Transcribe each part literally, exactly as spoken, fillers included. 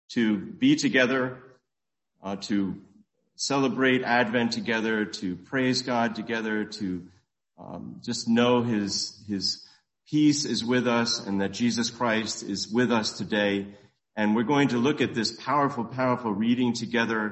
to be together, uh, to celebrate Advent together, to praise God together, to um, just know his, his peace is with us and that Jesus Christ is with us today. And we're going to look at this powerful, powerful reading together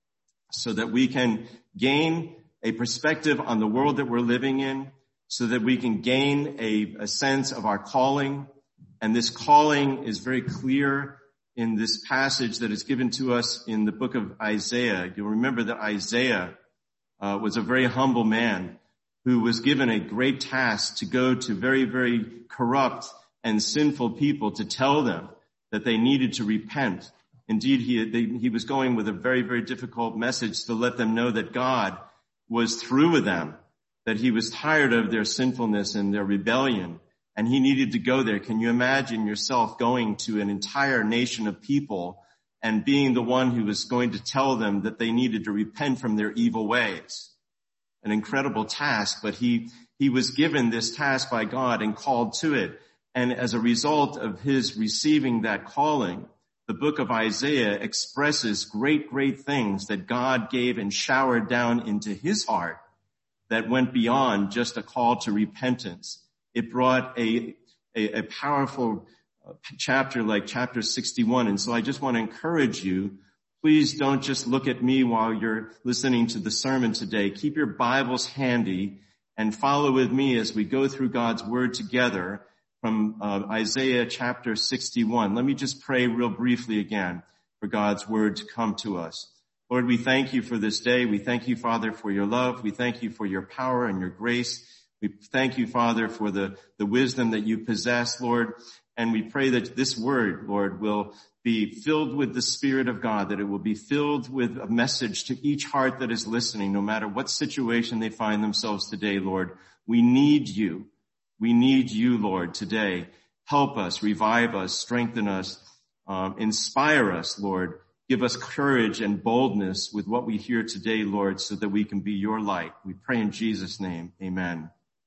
so that we can gain a perspective on the world that we're living in, so that we can gain a, a sense of our calling. And this calling is very clear in this passage that is given to us in the book of Isaiah. You'll remember that Isaiah uh, was a very humble man who was given a great task to go to very, very corrupt and sinful people to tell them that they needed to repent. Indeed, he, they, he was going with a very, very difficult message to let them know that God was through with them, that he was tired of their sinfulness and their rebellion, and he needed to go there. Can you imagine yourself going to an entire nation of people and being the one who was going to tell them that they needed to repent from their evil ways? An incredible task, but he, he was given this task by God and called to it. And as a result of his receiving that calling, the book of Isaiah expresses great, great things that God gave and showered down into his heart that went beyond just a call to repentance. It brought a, a, a powerful chapter like chapter sixty-one. And so I just want to encourage you, please don't just look at me while you're listening to the sermon today. Keep your Bibles handy and follow with me as we go through God's word together from uh, Isaiah chapter sixty-one. Let me just pray real briefly again for God's word to come to us. Lord, we thank you for this day. We thank you, Father, for your love. We thank you for your power and your grace. We thank you, Father, for the, the wisdom that you possess, Lord. And we pray that this word, Lord, will be filled with the Spirit of God, that it will be filled with a message to each heart that is listening, no matter what situation they find themselves today, Lord. We need you. We need you, Lord, today. Help us, revive us, strengthen us, um, inspire us, Lord. Give us courage and boldness with what we hear today, Lord, so that we can be your light. We pray in Jesus' name. Amen.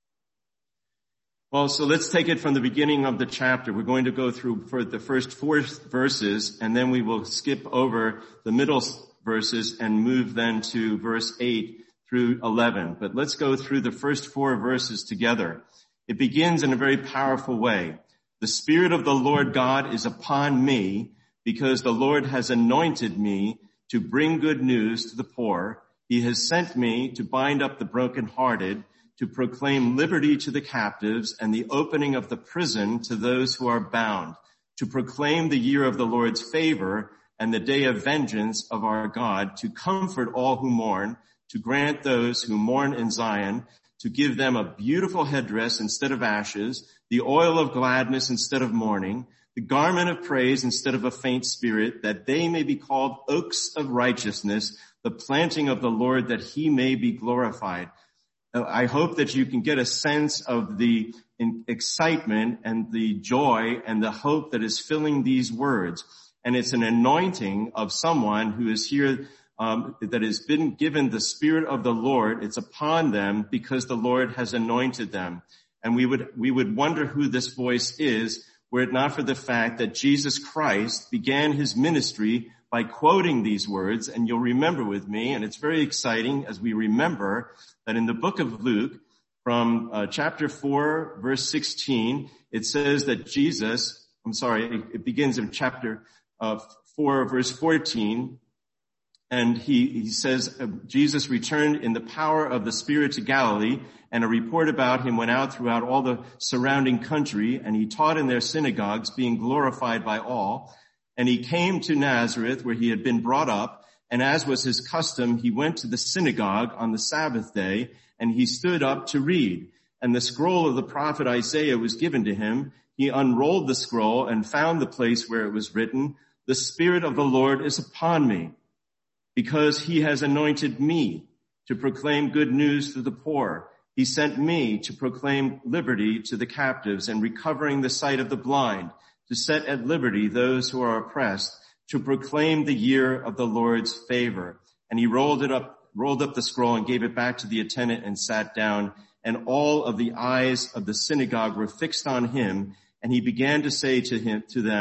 Well, so let's take it from the beginning of the chapter. We're going to go through for the first four verses, and then we will skip over the middle verses and move then to verse eight through eleven. But let's go through the first four verses together. It begins in a very powerful way. The Spirit of the Lord God is upon me, because the Lord has anointed me to bring good news to the poor. He has sent me to bind up the brokenhearted, to proclaim liberty to the captives and the opening of the prison to those who are bound, to proclaim the year of the Lord's favor and the day of vengeance of our God, to comfort all who mourn, to grant those who mourn in Zion, to give them a beautiful headdress instead of ashes, the oil of gladness instead of mourning, the garment of praise instead of a faint spirit, that they may be called oaks of righteousness, the planting of the Lord, that he may be glorified. I hope that you can get a sense of the excitement and the joy and the hope that is filling these words. And it's an anointing of someone who is here, um, that has been given the Spirit of the Lord. It's upon them because the Lord has anointed them. And we would, we would wonder who this voice is, were it not for the fact that Jesus Christ began his ministry by quoting these words. And you'll remember with me, and it's very exciting as we remember that in the book of Luke, from uh, chapter four, verse sixteen, it says that Jesus, I'm sorry, it, it begins in chapter uh, four, verse fourteen, and he, he says, uh, Jesus returned in the power of the Spirit to Galilee, and a report about him went out throughout all the surrounding country, and he taught in their synagogues, being glorified by all. And he came to Nazareth, where he had been brought up, and as was his custom, he went to the synagogue on the Sabbath day, and he stood up to read. And the scroll of the prophet Isaiah was given to him. He unrolled the scroll and found the place where it was written, "The Spirit of the Lord is upon me, because he has anointed me to proclaim good news to the poor. He sent me to proclaim liberty to the captives and recovering the sight of the blind, to set at liberty those who are oppressed, to proclaim the year of the Lord's favor." And he rolled it up, rolled up the scroll and gave it back to the attendant and sat down. And all of the eyes of the synagogue were fixed on him. And he began to say to him, to them,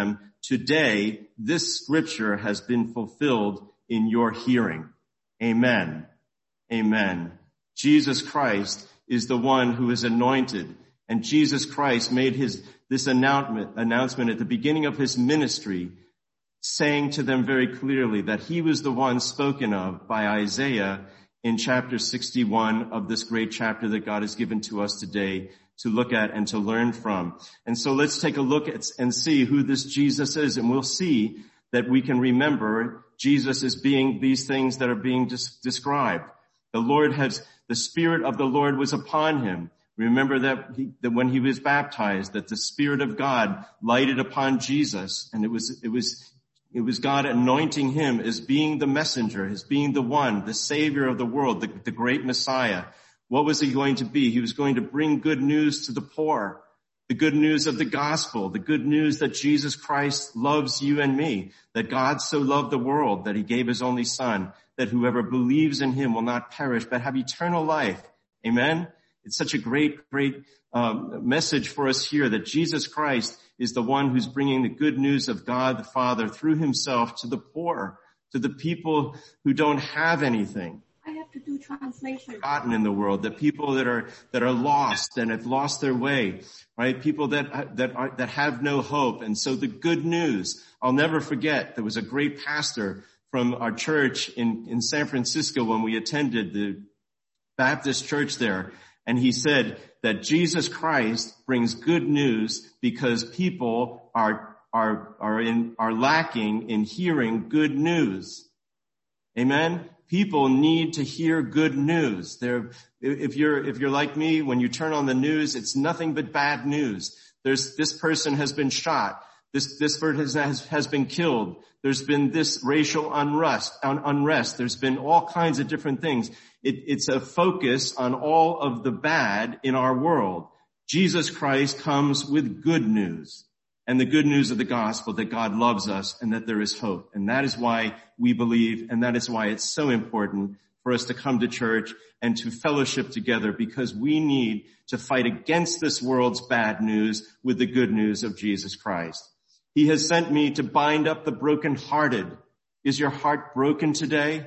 today this scripture has been fulfilled in your hearing. Amen. Amen. Jesus Christ is the one who is anointed, and Jesus Christ made his this announcement announcement at the beginning of his ministry, saying to them very clearly that he was the one spoken of by Isaiah in chapter sixty-one of this great chapter that God has given to us today to look at and to learn from. And so let's take a look at and see who this Jesus is, and we'll see that we can remember Jesus as being these things that are being des- described. The Lord has, the Spirit of the Lord was upon him. Remember that, he, that when he was baptized, that the Spirit of God lighted upon Jesus, and it was, it was, it was God anointing him as being the messenger, as being the one, the Savior of the world, the, the great Messiah. What was he going to be? He was going to bring good news to the poor, the good news of the gospel, the good news that Jesus Christ loves you and me, that God so loved the world that he gave his only son, that whoever believes in him will not perish but have eternal life. Amen? It's such a great, great um, message for us here that Jesus Christ is the one who's bringing the good news of God the Father through himself to the poor, to the people who don't have anything. I have to do translation. Forgotten in the world, the people that are that are lost and have lost their way, right? People that that are that have no hope. And so the good news, I'll never forget, there was a great pastor from our church in in San Francisco when we attended the Baptist church there, and he said that Jesus Christ brings good news because people are are are in are lacking in hearing good news. Amen. People need to hear good news. They're, if you're, if you're like me, when you turn on the news, it's nothing but bad news. There's, this person has been shot. This, this person has, has been killed. There's been this racial unrest, un, unrest. There's been all kinds of different things. It, it's a focus on all of the bad in our world. Jesus Christ comes with good news. And the good news of the gospel that God loves us and that there is hope. And that is why we believe, and that is why it's so important for us to come to church and to fellowship together, because we need to fight against this world's bad news with the good news of Jesus Christ. He has sent me to bind up the brokenhearted. Is your heart broken today?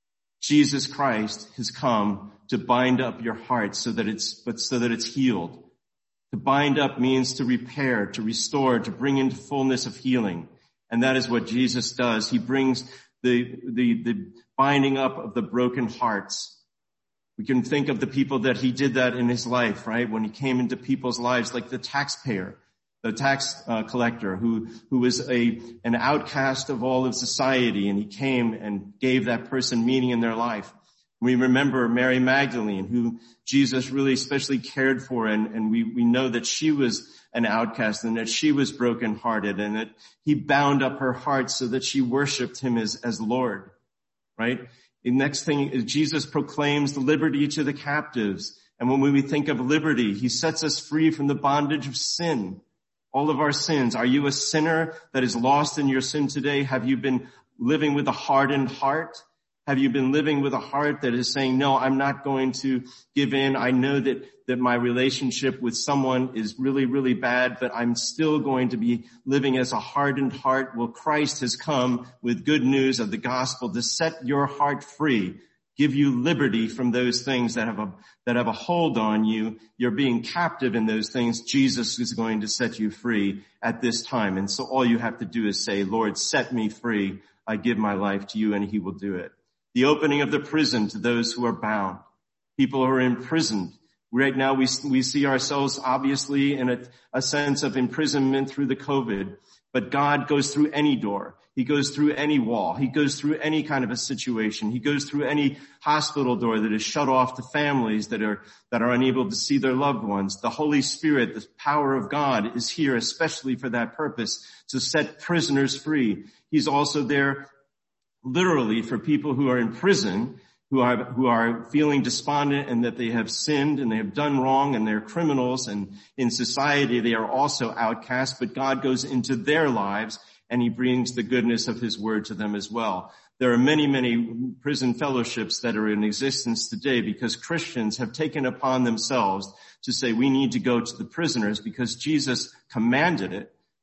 Jesus Christ has come to bind up your heart so that it's, but so that it's healed. To bind up means to repair, to restore, to bring into fullness of healing. And that is what Jesus does. He brings the, the, the binding up of the broken hearts. We can think of the people that he did that in his life, right? When he came into people's lives, like the taxpayer, the tax uh, collector who, who was a, an outcast of all of society, and he came and gave that person meaning in their life. We remember Mary Magdalene, who Jesus really especially cared for, and, and we, we know that she was an outcast and that she was brokenhearted, and that he bound up her heart so that she worshiped him as, as Lord, right? The next thing is Jesus proclaims the liberty to the captives. And when we think of liberty, he sets us free from the bondage of sin, all of our sins. Are you a sinner that is lost in your sin today? Have you been living with a hardened heart? Have you been living with a heart that is saying, no, I'm not going to give in. I know that, that my relationship with someone is really, really bad, but I'm still going to be living as a hardened heart. Well, Christ has come with good news of the gospel to set your heart free, give you liberty from those things that have a, that have a hold on you. You're being captive in those things. Jesus is going to set you free at this time. And so all you have to do is say, Lord, set me free. I give my life to you, and he will do it. The opening of the prison to those who are bound. People who are imprisoned. Right now we, we see ourselves obviously in a, a sense of imprisonment through the COVID. But God goes through any door. He goes through any wall. He goes through any kind of a situation. He goes through any hospital door that is shut off to families that are, that are unable to see their loved ones. The Holy Spirit, the power of God, is here especially for that purpose, to set prisoners free. He's also there literally for people who are in prison, who are, who are feeling despondent and that they have sinned and they have done wrong and they're criminals, and in society they are also outcasts, but God goes into their lives and he brings the goodness of his word to them as well. There are many, many prison fellowships that are in existence today because Christians have taken upon themselves to say we need to go to the prisoners because Jesus commanded it.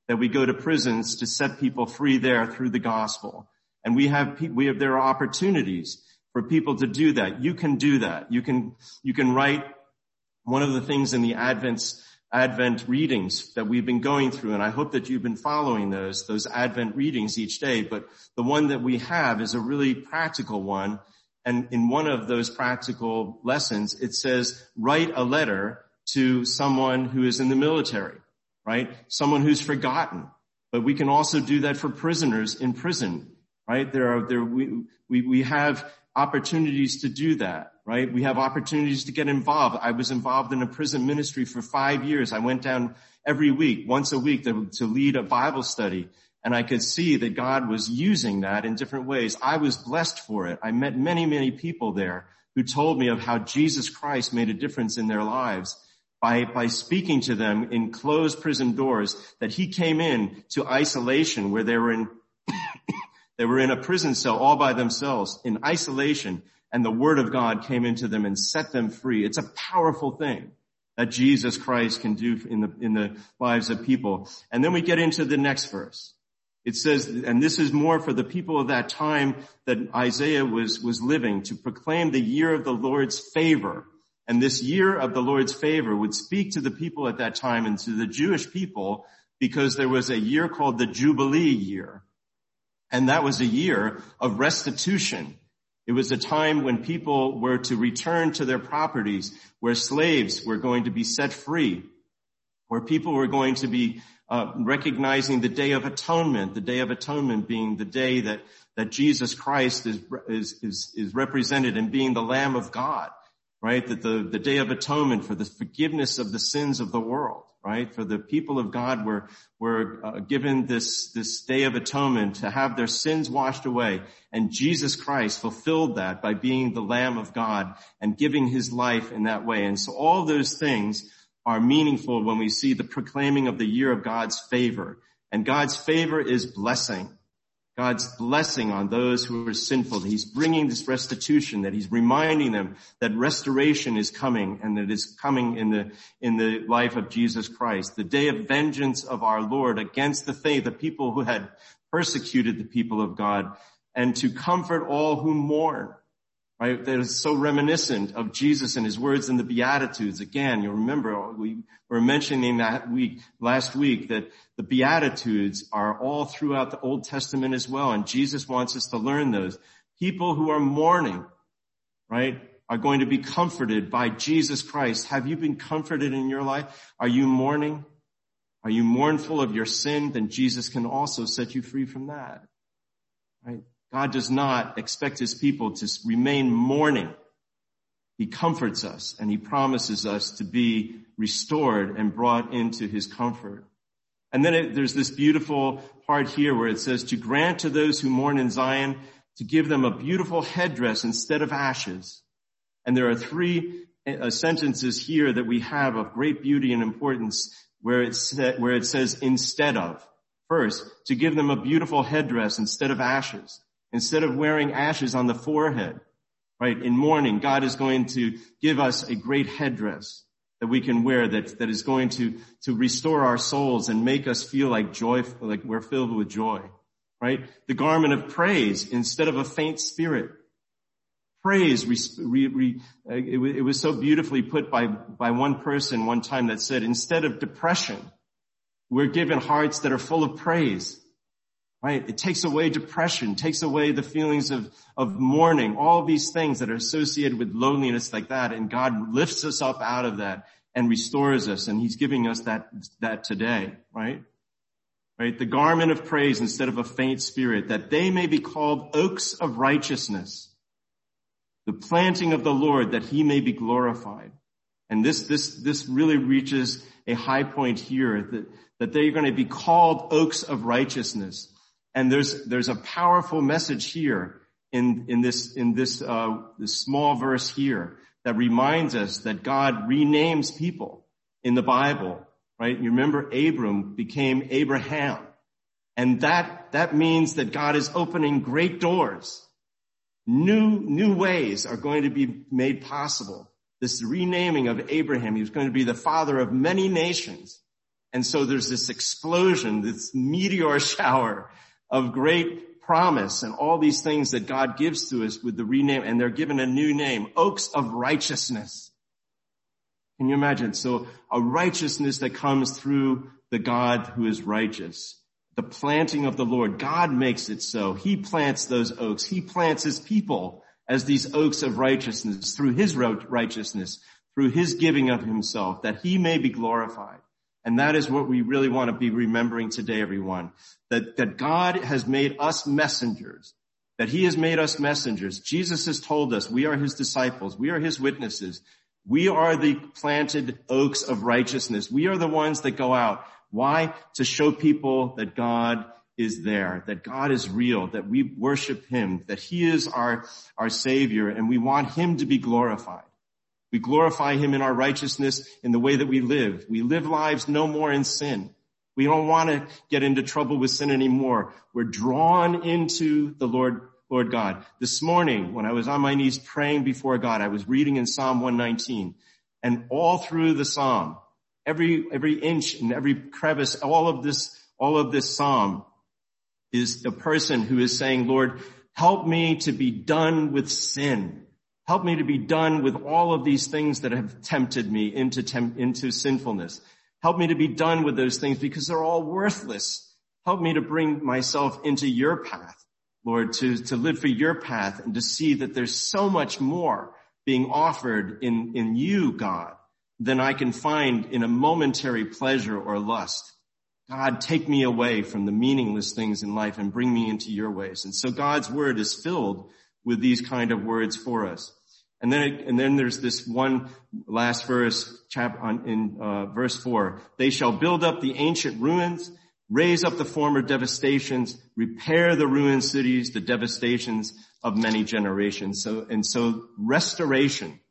that we go to prisons to set people free there through the gospel. And we have, we have, there are opportunities for people to do that. You can do that. You can, you can write one of the things in the Advent, Advent readings that we've been going through, and I hope that you've been following those, those Advent readings each day, but the one that we have is a really practical one. And in one of those practical lessons, it says, write a letter to someone who is in the military, right? Someone who's forgotten. But we can also do that for prisoners in prison, right? There are, there, we, we, we have opportunities to do that, right? We have opportunities to get involved. I was involved in a prison ministry for five years. I went down every week, once a week to, to lead a Bible study. And I could see that God was using that in different ways. I was blessed for it. I met many, many people there who told me of how Jesus Christ made a difference in their lives by, by speaking to them in closed prison doors, that he came in to isolation where they were in, they were in a prison cell all by themselves in isolation, and the word of God came into them and set them free. It's a powerful thing that Jesus Christ can do in the, in the lives of people. And then we get into the next verse. It says, and this is more for the people of that time that Isaiah was, was living, to proclaim the year of the Lord's favor. And this year of the Lord's favor would speak to the people at that time and to the Jewish people, because there was a year called the Jubilee year. And that was a year of restitution. It was a time when people were to return to their properties, where slaves were going to be set free, where people were going to be Uh, recognizing the Day of Atonement, the Day of Atonement being the day that, that Jesus Christ is, is, is, is represented in being the Lamb of God, right? That the, the Day of Atonement for the forgiveness of the sins of the world, right? For the people of God were, were uh, given this, this Day of Atonement to have their sins washed away. And Jesus Christ fulfilled that by being the Lamb of God and giving his life in that way. And so all those things are meaningful when we see the proclaiming of the year of God's favor. And God's favor is blessing. God's blessing on those who are sinful. He's bringing this restitution, that he's reminding them that restoration is coming, and that it's coming in the, in the life of Jesus Christ. The day of vengeance of our Lord against the faith, the people who had persecuted the people of God, and to comfort all who mourn. Right? That is so reminiscent of Jesus and his words in the Beatitudes. Again, you remember we were mentioning that week, last week, that the Beatitudes are all throughout the Old Testament as well. And Jesus wants us to learn those. People who are mourning, right, are going to be comforted by Jesus Christ. Have you been comforted in your life? Are you mourning? Are you mournful of your sin? Then Jesus can also set you free from that. Right? God does not expect his people to remain mourning. He comforts us, and he promises us to be restored and brought into his comfort. And then it, there's this beautiful part here where it says, to grant to those who mourn in Zion, to give them a beautiful headdress instead of ashes. And there are three uh, sentences here that we have of great beauty and importance where it, sa- where it says instead of. First, to give them a beautiful headdress instead of ashes. Instead of wearing ashes on the forehead, right, in mourning, God is going to give us a great headdress that we can wear that, that is going to, to restore our souls and make us feel like joy, like we're filled with joy, right? The garment of praise instead of a faint spirit. Praise, re, re, it, it was so beautifully put by, by one person one time that said, instead of depression, we're given hearts that are full of praise. Right? It takes away depression, takes away the feelings of, of mourning, all these things that are associated with loneliness like that. And God lifts us up out of that and restores us. And he's giving us that, that today, right? Right? The garment of praise instead of a faint spirit, that they may be called oaks of righteousness, the planting of the Lord, that he may be glorified. And this, this, this really reaches a high point here, that, that they're going to be called oaks of righteousness. And there's, there's a powerful message here in, in this, in this, uh, this small verse here that reminds us that God renames people in the Bible, right? You remember Abram became Abraham. And that, that means that God is opening great doors. New, new ways are going to be made possible. This renaming of Abraham, he was going to be the father of many nations. And so there's this explosion, this meteor shower of great promise and all these things that God gives to us with the rename, and they're given a new name, oaks of righteousness. Can you imagine? So a righteousness that comes through the God who is righteous. The planting of the Lord. God makes it so. He plants those oaks. He plants his people as these oaks of righteousness through his righteousness, through his giving of himself, that he may be glorified. And that is what we really want to be remembering today, everyone. That, that God has made us messengers. That he has made us messengers. Jesus has told us we are his disciples. We are his witnesses. We are the planted oaks of righteousness. We are the ones that go out. Why? To show people that God is there, that God is real, that we worship him, that he is our, our Savior, and we want him to be glorified. We glorify him in our righteousness in the way that we live. We live lives no more in sin. We don't want to get into trouble with sin anymore. We're drawn into the Lord, Lord God. This morning, when I was on my knees praying before God, I was reading in Psalm one nineteen, and all through the Psalm, every, every inch and every crevice, all of this, all of this Psalm is a person who is saying, Lord, help me to be done with sin. Help me to be done with all of these things that have tempted me into temp- into sinfulness. Help me to be done with those things because they're all worthless. Help me to bring myself into your path, Lord, to, to live for your path and to see that there's so much more being offered in, in you, God, than I can find in a momentary pleasure or lust. God, take me away from the meaningless things in life and bring me into your ways. And so God's word is filled with these kind of words for us. And then, and then there's this one last verse, chap on, in uh, verse four. They shall build up the ancient ruins, raise up the former devastations, repair the ruined cities, the devastations of many generations. So, and so restoration,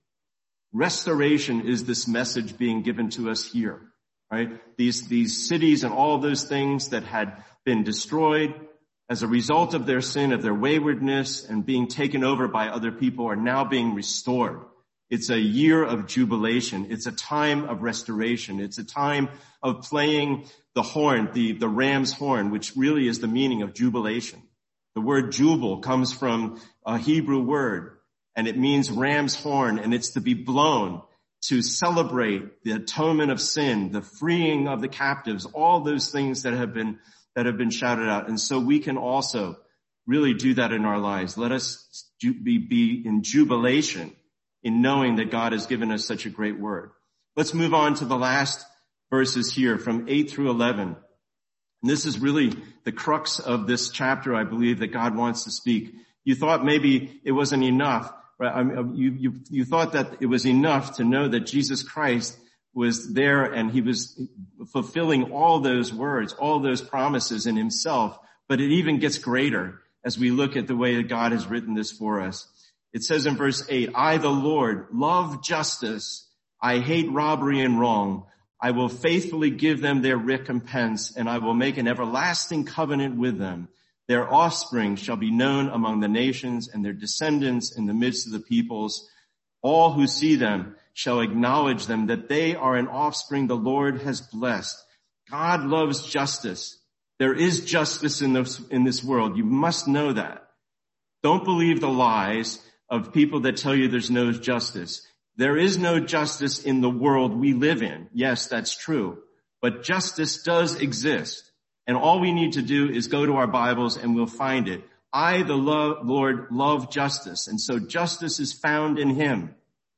restoration is this message being given to us here, right? These, these cities and all of those things that had been destroyed as a result of their sin, of their waywardness and being taken over by other people are now being restored. It's a year of jubilation. It's a time of restoration. It's a time of playing the horn, the, the ram's horn, which really is the meaning of jubilation. The word jubal comes from a Hebrew word, and it means ram's horn, and it's to be blown to celebrate the atonement of sin, the freeing of the captives, all those things that have been that have been shouted out. And so we can also really do that in our lives. Let us be, be in jubilation in knowing that God has given us such a great word. Let's move on to the last verses here from eight through eleven. And this is really the crux of this chapter, I believe, that God wants to speak. You thought maybe it wasn't enough, right? I mean, you, you, you thought that it was enough to know that Jesus Christ was there and he was fulfilling all those words, all those promises in himself. But it even gets greater as we look at the way that God has written this for us. It says in verse eight, I, the Lord, love justice. I hate robbery and wrong. I will faithfully give them their recompense, and I will make an everlasting covenant with them. Their offspring shall be known among the nations, and their descendants in the midst of the peoples. All who see them shall acknowledge them, that they are an offspring the Lord has blessed. God loves justice. There is justice in this, in this world. You must know that. Don't believe the lies of people that tell you there's no justice. There is no justice in the world we live in. Yes, that's true. But justice does exist. And all we need to do is go to our Bibles and we'll find it. I, the lo- Lord, love justice. And so justice is found in him.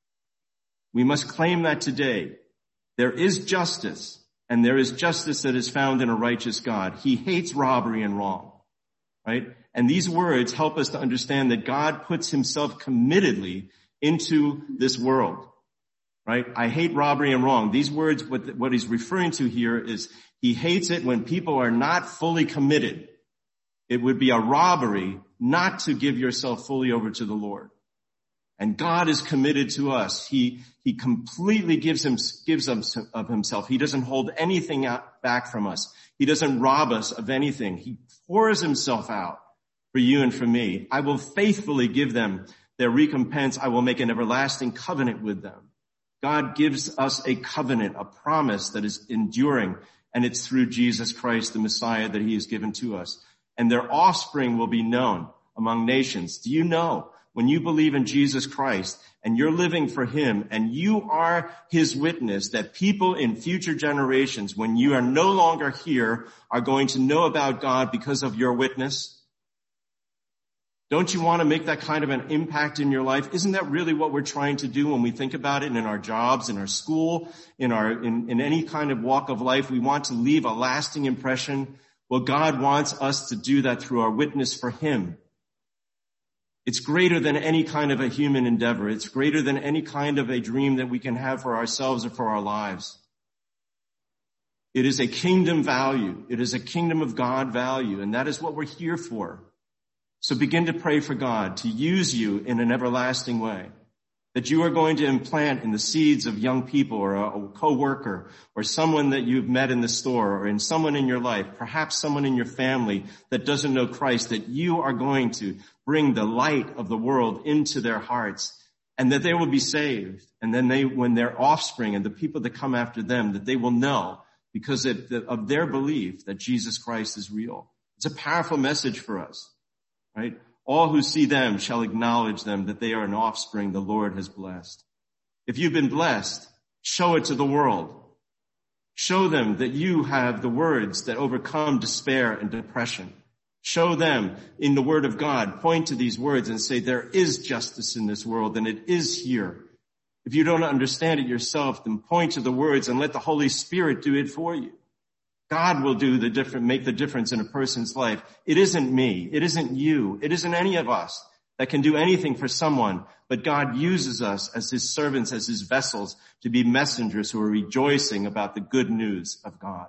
We must claim that today. There is justice, and there is justice that is found in a righteous God. He hates robbery and wrong, right? And these words help us to understand that God puts himself committedly into this world, right? I hate robbery and wrong. These words, what, what he's referring to here is he hates it when people are not fully committed. It would be a robbery not to give yourself fully over to the Lord. And God is committed to us. He, he completely gives him, gives of himself. He doesn't hold anything out, back from us. He doesn't rob us of anything. He pours himself out for you and for me. I will faithfully give them their recompense. I will make an everlasting covenant with them. God gives us a covenant, a promise that is enduring. and it's through Jesus Christ, the Messiah, that he has given to us. And their offspring will be known among nations. Do you know, when you believe in Jesus Christ and you're living for him and you are his witness, that people in future generations, when you are no longer here, are going to know about God because of your witness? Don't you want to make that kind of an impact in your life? Isn't that really what we're trying to do when we think about it in our jobs, in our school, in our, in, in any kind of walk of life? We want to leave a lasting impression. Well, God wants us to do that through our witness for him. It's greater than any kind of a human endeavor. It's greater than any kind of a dream that we can have for ourselves or for our lives. It is a kingdom value. It is a kingdom of God value, and that is what we're here for. So begin to pray for God to use you in an everlasting way, that you are going to implant in the seeds of young people or a co-worker or someone that you've met in the store or in someone in your life, perhaps someone in your family that doesn't know Christ, that you are going to bring the light of the world into their hearts and that they will be saved. And then they, when their offspring and the people that come after them, that they will know because of their belief that Jesus Christ is real. It's a powerful message for us. Right? All who see them shall acknowledge them that they are an offspring the Lord has blessed. If you've been blessed, show it to the world. Show them that you have the words that overcome despair and depression. Show them in the word of God, point to these words and say there is justice in this world and it is here. If you don't understand it yourself, then point to the words and let the Holy Spirit do it for you. God will do the different, make the difference in a person's life. It isn't me. It isn't you. It isn't any of us that can do anything for someone, but God uses us as his servants, as his vessels to be messengers who are rejoicing about the good news of God.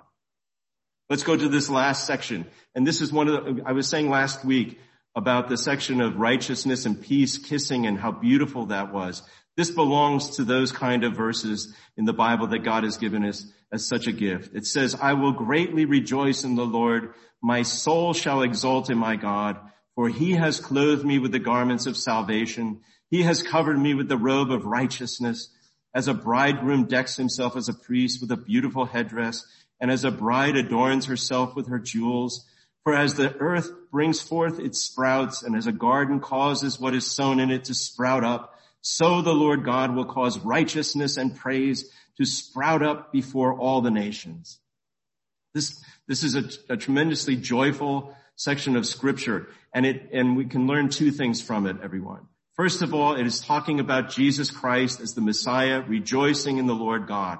Let's go to this last section. And this is one of the, I was saying last week about the section of righteousness and peace, kissing, and how beautiful that was. This belongs to those kind of verses in the Bible that God has given us as such a gift. It says, I will greatly rejoice in the Lord. My soul shall exult in my God, for he has clothed me with the garments of salvation. He has covered me with the robe of righteousness. As a bridegroom decks himself as a priest with a beautiful headdress, and as a bride adorns herself with her jewels. For as the earth brings forth its sprouts, and as a garden causes what is sown in it to sprout up, so the Lord God will cause righteousness and praise to sprout up before all the nations. This, this is a, a tremendously joyful section of scripture, and it, and we can learn two things from it, everyone. First of all, it is talking about Jesus Christ as the Messiah, rejoicing in the Lord God.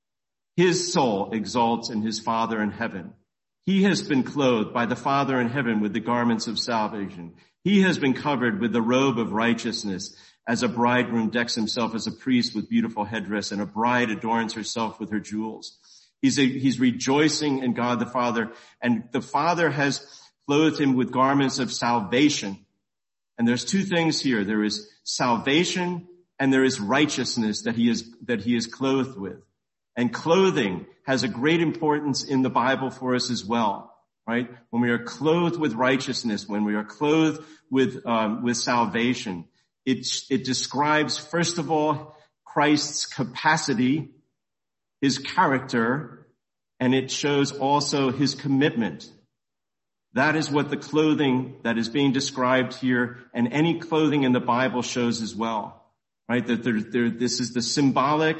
His soul exalts in his Father in heaven. He has been clothed by the Father in heaven with the garments of salvation. He has been covered with the robe of righteousness, as a bridegroom decks himself as a priest with beautiful headdress, and a bride adorns herself with her jewels. He's, a, he's rejoicing in God the Father, and the Father has clothed him with garments of salvation. And there's two things here. There is salvation and there is righteousness that he is, that he is clothed with. And clothing has a great importance in the Bible for us as well, right? When we are clothed with righteousness, when we are clothed with, um, with salvation, It, it describes, first of all, Christ's capacity, his character, and it shows also his commitment. That is what the clothing that is being described here, and any clothing in the Bible shows as well, right? That there, there, this is the symbolic,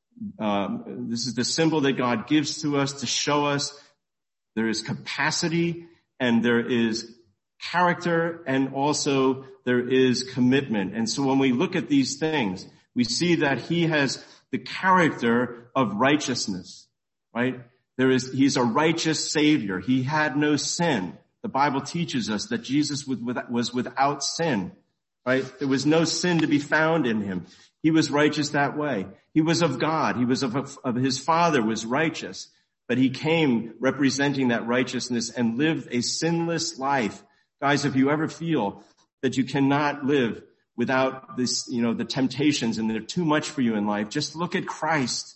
um, this is the symbol that God gives to us to show us there is capacity and there is character, and also there is commitment. And so when we look at these things, we see that he has the character of righteousness, right? There is, he's a righteous Savior. He had no sin. The Bible teaches us that Jesus was without sin, right? There was no sin to be found in him. He was righteous that way. He was of God. He was of, of his Father was righteous, but he came representing that righteousness and lived a sinless life. Guys, if you ever feel that you cannot live without this, you know, the temptations and they're too much for you in life, just look at Christ.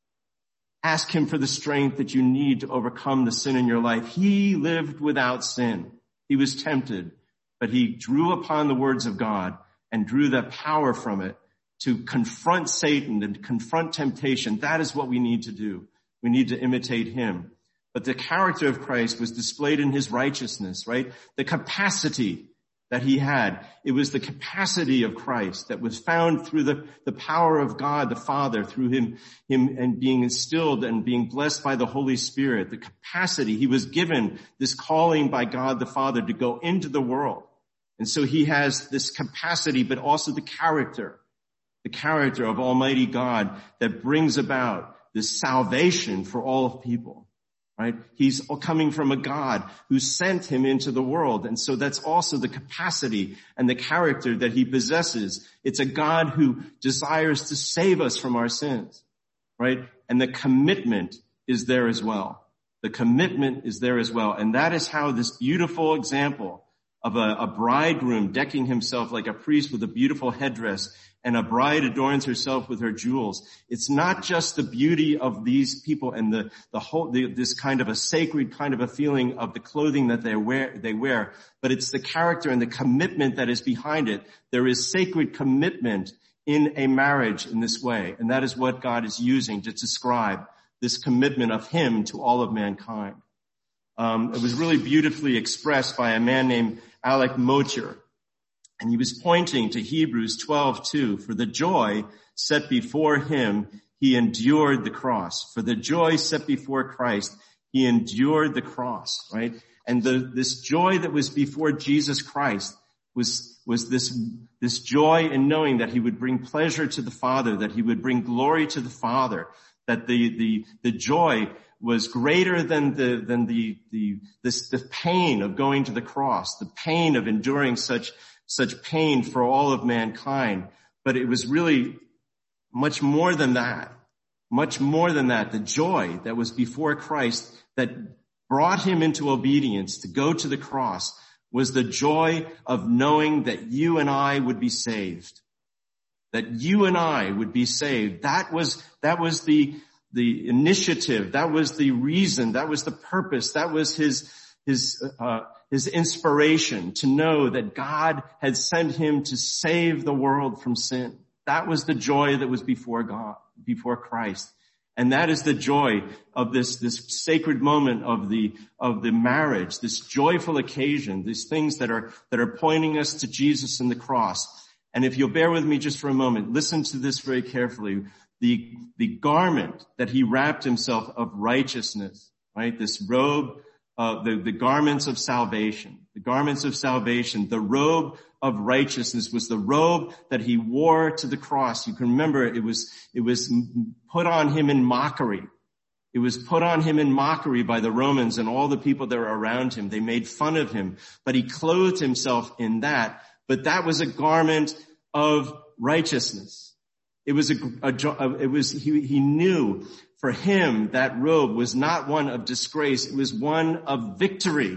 Ask him for the strength that you need to overcome the sin in your life. He lived without sin. He was tempted, but he drew upon the words of God and drew the power from it to confront Satan and confront temptation. That is what we need to do. We need to imitate him. But the character of Christ was displayed in his righteousness, right? The capacity that he had. It was the capacity of Christ that was found through the, the power of God the Father, through him, him and being instilled and being blessed by the Holy Spirit. The capacity, he was given this calling by God the Father to go into the world. And so he has this capacity, but also the character, the character of Almighty God that brings about this salvation for all people. Right? He's coming from a God who sent him into the world. And so that's also the capacity and the character that he possesses. It's a God who desires to save us from our sins, right? And the commitment is there as well. The commitment is there as well. And that is how this beautiful example of a, a bridegroom decking himself like a priest with a beautiful headdress, and a bride adorns herself with her jewels. It's not just the beauty of these people and the, the whole, the, this kind of a sacred kind of a feeling of the clothing that they wear, they wear, but it's the character and the commitment that is behind it. There is sacred commitment in a marriage in this way. And that is what God is using to describe this commitment of him to all of mankind. Um, it was really beautifully expressed by a man named Alec Motyer. And he was pointing to Hebrews twelve two. For the joy set before him, he endured the cross. For the joy set before Christ, he endured the cross, right? And the, this joy that was before Jesus Christ was, was this, this joy in knowing that he would bring pleasure to the Father, that he would bring glory to the Father, that the, the, the joy was greater than the, than the, the, this, the pain of going to the cross, the pain of enduring such such pain for all of mankind. But it was really much more than that, much more than that. The joy that was before Christ that brought him into obedience to go to the cross was the joy of knowing that you and I would be saved, that you and I would be saved. That was, that was the, the initiative. That was the reason. That was the purpose. That was his, his, uh, his inspiration to know that God had sent him to save the world from sin. That was the joy that was before God, before Christ. And that is the joy of this, this sacred moment of the, of the marriage, this joyful occasion, these things that are, that are pointing us to Jesus and the cross. And if you'll bear with me just for a moment, listen to this very carefully. The, the garment that he wrapped himself of righteousness, right? This robe, Uh, the, the garments of salvation, the garments of salvation, the robe of righteousness was the robe that he wore to the cross. You can remember it was, it was put on him in mockery. It was put on him in mockery by the Romans and all the people that were around him. They made fun of him, but he clothed himself in that. But that was a garment of righteousness. It was a, a, a it was, he, he knew for him that robe was not one of disgrace. It was one of victory.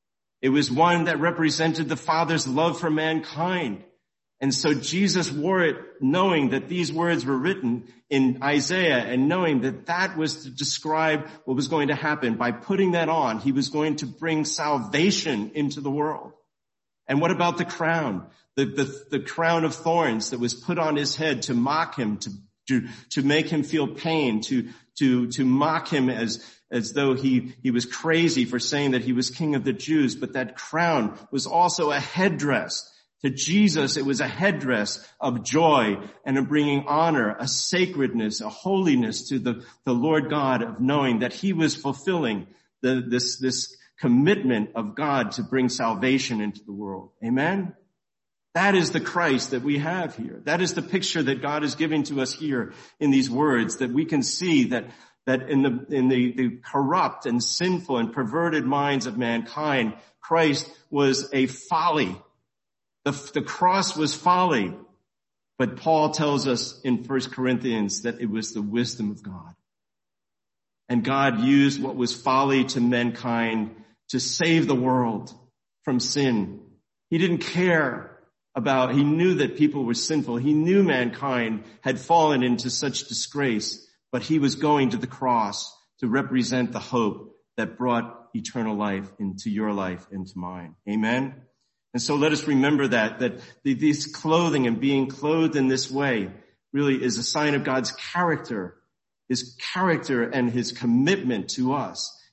It was one that represented the Father's love for mankind. And so Jesus wore it knowing that these words were written in Isaiah and knowing that that was to describe what was going to happen. By putting that on, he was going to bring salvation into the world. And what about the crown? The, the, the crown of thorns that was put on his head to mock him, to, to, to make him feel pain, to, to, to mock him as, as though he, he was crazy for saying that he was King of the Jews. But that crown was also a headdress. To Jesus, it was a headdress of joy and of bringing honor, a sacredness, a holiness to the, the Lord God, of knowing that he was fulfilling the, this, this commitment of God to bring salvation into the world. Amen? That is the Christ that we have here. That is the picture that God is giving to us here in these words, that we can see that, that in the, in the, the corrupt and sinful and perverted minds of mankind, Christ was a folly. The, the cross was folly. But Paul tells us in First Corinthians that it was the wisdom of God. And God used what was folly to mankind to save the world from sin. He didn't care about, he knew that people were sinful. He knew mankind had fallen into such disgrace, but he was going to the cross to represent the hope that brought eternal life into your life and to mine. Amen? And so let us remember that, that this clothing and being clothed in this way really is a sign of God's character, his character and his commitment to us.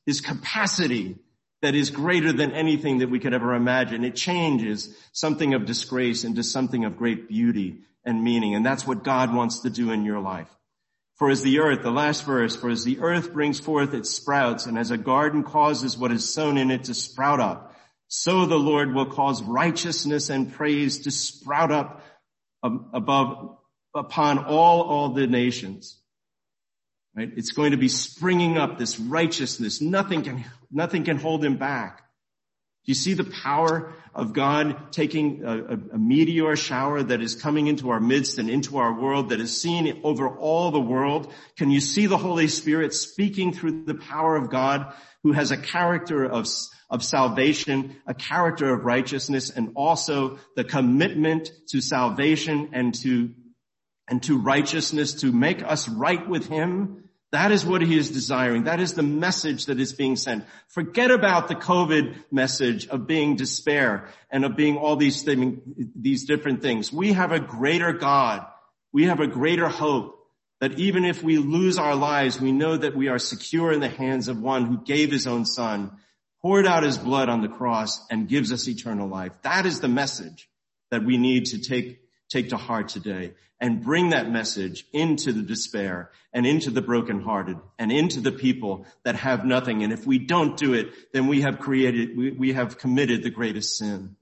his capacity that is greater than anything that we could ever imagine. It changes something of disgrace into something of great beauty and meaning. And that's what God wants to do in your life. For as the earth, the last verse, for as the earth brings forth its sprouts, and as a garden causes what is sown in it to sprout up, so the Lord will cause righteousness and praise to sprout up above, upon all, all the nations. Right? It's going to be springing up, this righteousness. Nothing can, nothing can hold him back. Do you see the power of God taking a, a, a meteor shower that is coming into our midst and into our world, that is seen over all the world? Can you see the Holy Spirit speaking through the power of God, who has a character of, of salvation, a character of righteousness, and also the commitment to salvation and to, and to righteousness, to make us right with him? That is what he is desiring. That is the message that is being sent. Forget about the COVID message of being despair and of being all these things, these different things. We have a greater God. We have a greater hope that even if we lose our lives, we know that we are secure in the hands of one who gave his own son, poured out his blood on the cross, and gives us eternal life. That is the message that we need to take, take to heart today. And bring that message into the despair and into the brokenhearted and into the people that have nothing. And if we don't do it, then we have created, we, we have committed the greatest sin.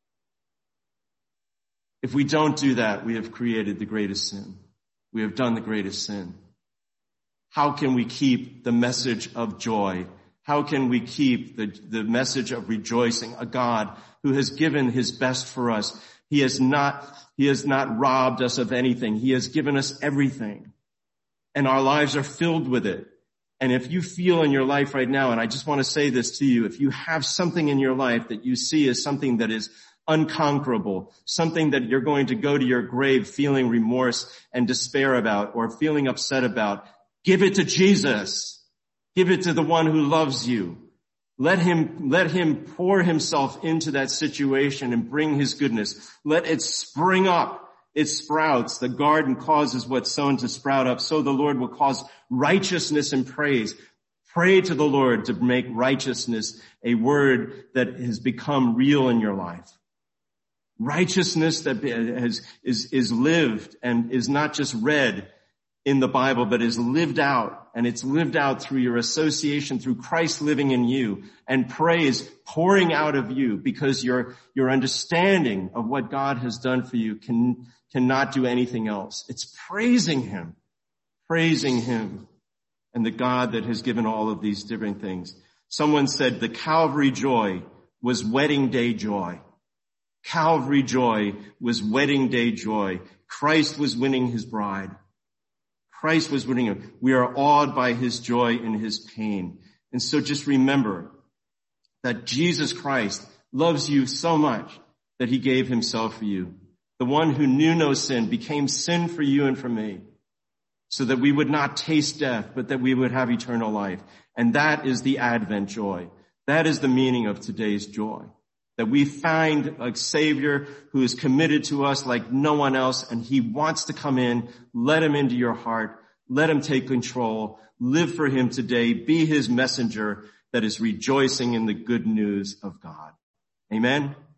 If we don't do that, we have created the greatest sin. We have done the greatest sin. How can we keep the message of joy? How can we keep the, the message of rejoicing? A God who has given his best for us. He has not, he has not robbed us of anything. He has given us everything. And our lives are filled with it. And if you feel in your life right now, and I just want to say this to you, if you have something in your life that you see as something that is unconquerable, something that you're going to go to your grave feeling remorse and despair about, or feeling upset about, give it to Jesus. Give it to the one who loves you. Let him, let him pour himself into that situation and bring his goodness. Let it spring up. It sprouts. The garden causes what's sown to sprout up. So the Lord will cause righteousness and praise. Pray to the Lord to make righteousness a word that has become real in your life. Righteousness that has, is, is lived and is not just read in the Bible, but is lived out. And it's lived out through your association, through Christ living in you, and praise pouring out of you, because your, your understanding of what God has done for you can, cannot do anything else. It's praising him, praising him, and the God that has given all of these different things. Someone said the Calvary joy was wedding day joy. Calvary joy was wedding day joy. Christ was winning his bride. Christ was winning him. We are awed by his joy and his pain. And so just remember that Jesus Christ loves you so much that he gave himself for you. The one who knew no sin became sin for you and for me, so that we would not taste death, but that we would have eternal life. And that is the Advent joy. That is the meaning of today's joy. That we find a Savior who is committed to us like no one else, and he wants to come in. Let him into your heart. Let him take control. Live for him today. Be his messenger that is rejoicing in the good news of God. Amen.